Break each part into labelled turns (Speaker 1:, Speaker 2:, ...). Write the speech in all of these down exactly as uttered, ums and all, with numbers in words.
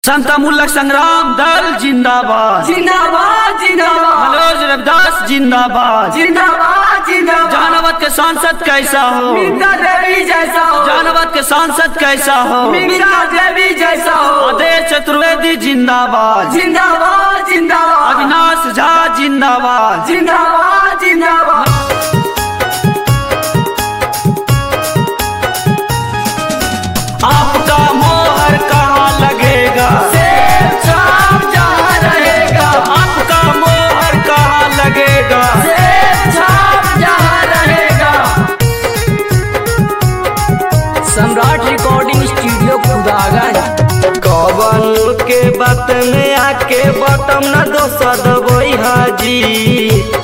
Speaker 1: संत मुल्लक संग्राम दल जिंदाबाद
Speaker 2: जिंदाबाद जिंदाबाद।
Speaker 1: मनोज रविदास जिंदाबाद
Speaker 2: जिंदाबाद जिंदाबाद।
Speaker 1: जहानाबाद के सांसद कैसा हो,
Speaker 2: मीता देवी जैसा हो।
Speaker 1: जहानाबाद के सांसद कैसा हो,
Speaker 2: मीता देवी जैसा हो।
Speaker 1: आदेश चतुर्वेदी जिंदाबाद
Speaker 2: जिंदाबाद जिंदाबाद।
Speaker 1: अविनाश झा जिंदाबाद
Speaker 2: जिंदाबाद जिंदाबाद।
Speaker 1: आपका मोहर कहाँ लगेगा,
Speaker 2: सेब छाप जहाँ रहेगा।
Speaker 1: आपका मोहर कहाँ लगेगा,
Speaker 2: सेब छाप जहाँ रहेगा। Samrat recording studio Khudaganj.
Speaker 3: कवन के बात में आके बटम न दोसर दबई हाजी,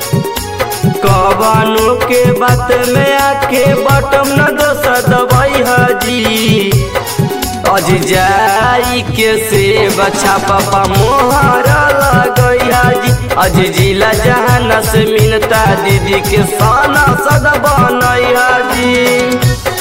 Speaker 3: कवन के बात में आके बटम न दोसर दबई हाजी। अज जाई के से बच्चा पापा मोहर लगई हाजी। अज जिला जहाना से मिनता दीदी के साना सद बनई हाजी।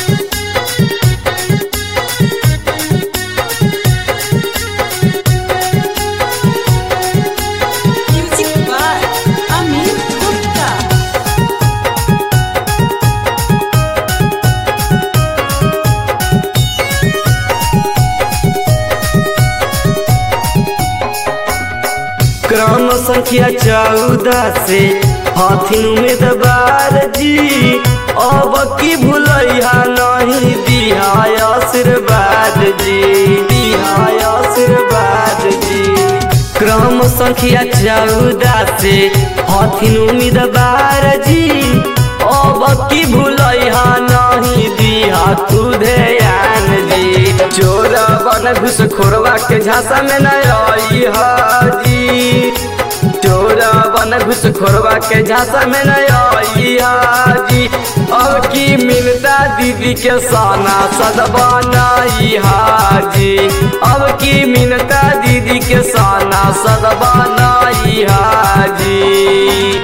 Speaker 3: क्रम संख्या चौदह से हथिन उम्मीदवार जी। अब की भूलैया नहीं दिहा आशीर्वाद जी, दिहा आशीर्वाद जी। क्रम संख्या चौदह से हथिन उम्मीदवार जी। अब की भूलैया नहीं दिहा तू ध्यान जी। चोरा बन घुस खोरवा के झांसा में न आई हाजी। चोरा बन घुस खोरवा के झांसा में न आई हाजी। अब की मिलता दीदी के साना सद बनाई हाजी। अब की मिलता दीदी के साना सद बनाई हाजी।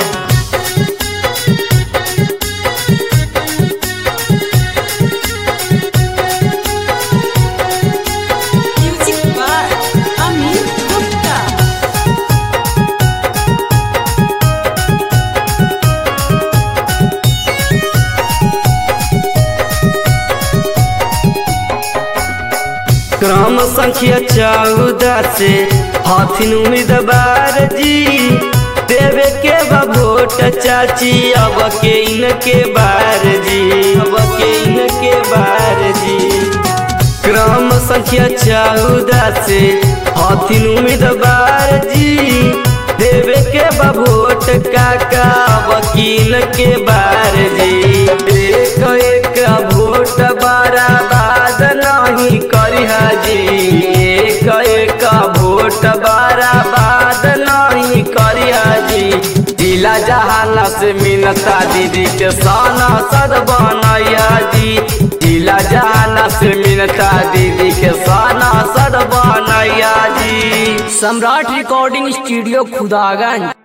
Speaker 3: क्रम संख्या चौदह से हथिन उम्मीदवार जी। देवे के बा वोट चाची अब के इनके बार जी, अब के इनके बार जी। क्रम संख्या चौदह से हथिन उम्मीदवार जी। देवे के बा वोट काका अब के इनके बार जी। एक एक वोट बर्बाद नहीं करी हाजी। एक एक वोट बर्बाद नहीं करी हाजी। जिला जहाना से मिलता दीदी के साना सद बनैया जी। जिला जहाना से मिलता दीदी के साना सद बनैया जी।
Speaker 2: Samrat recording studio Khudaganj.